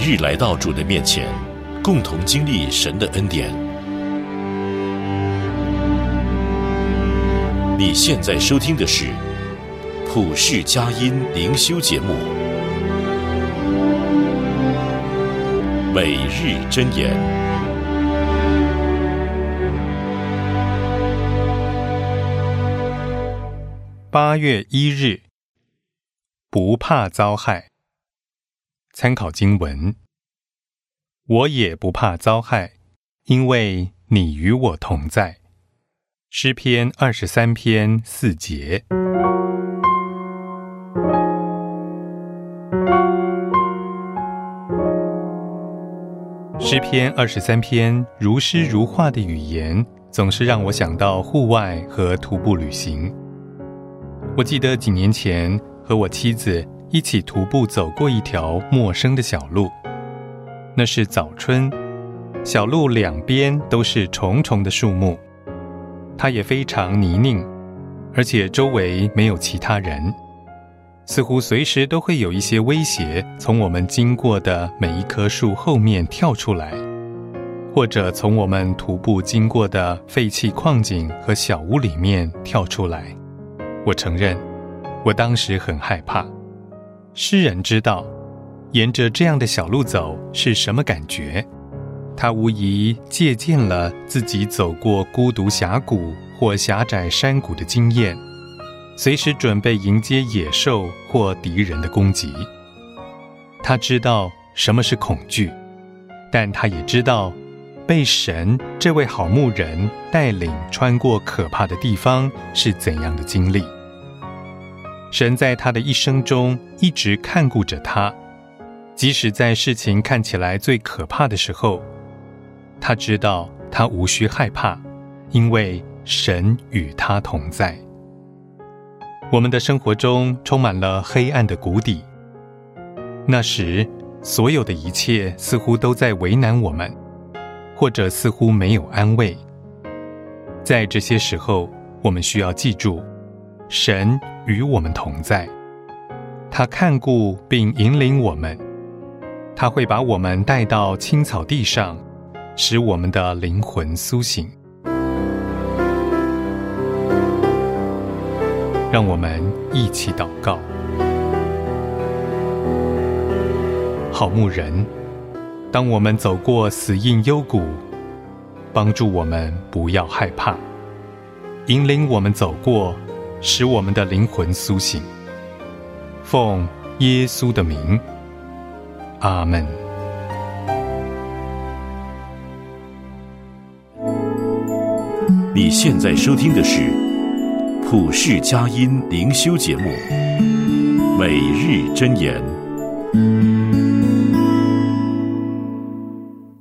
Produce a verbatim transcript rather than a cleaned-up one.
日来到主的面前，共同经历神的恩典。你现在收听的是普世佳音灵修节目，每日箴言。 八月一日，不怕遭害。参考经文：我也不怕遭害，因为你与我同在。诗篇二十三篇四节。诗篇二十三篇如诗如画的语言，总是让我想到户外和徒步旅行。我记得几年前和我妻子一起徒步走过一条陌生的小路，那是早春，小路两边都是重重的树木，它也非常泥泞，而且周围没有其他人，似乎随时都会有一些威胁从我们经过的每一棵树后面跳出来，或者从我们徒步经过的废弃矿井和小屋里面跳出来。我承认，我当时很害怕。诗人知道沿着这样的小路走是什么感觉，他无疑借鉴了自己走过孤独峡谷或狭窄山谷的经验，随时准备迎接野兽或敌人的攻击。他知道什么是恐惧，但他也知道被神这位好牧人带领穿过可怕的地方是怎样的经历。神在他的一生中一直看顾着他，即使在事情看起来最可怕的时候，他知道他无需害怕，因为神与他同在。我们的生活中充满了黑暗的谷底，那时所有的一切似乎都在为难我们，或者似乎没有安慰。在这些时候，我们需要记住，神与我们同在，他看顾并引领我们，他会把我们带到青草地上，使我们的灵魂苏醒。让我们一起祷告。好牧人，当我们走过死荫幽谷，帮助我们不要害怕，引领我们走过，使我们的灵魂苏醒。奉耶稣的名，阿们。 你现在收听的是普世佳音灵修节目，每日箴言。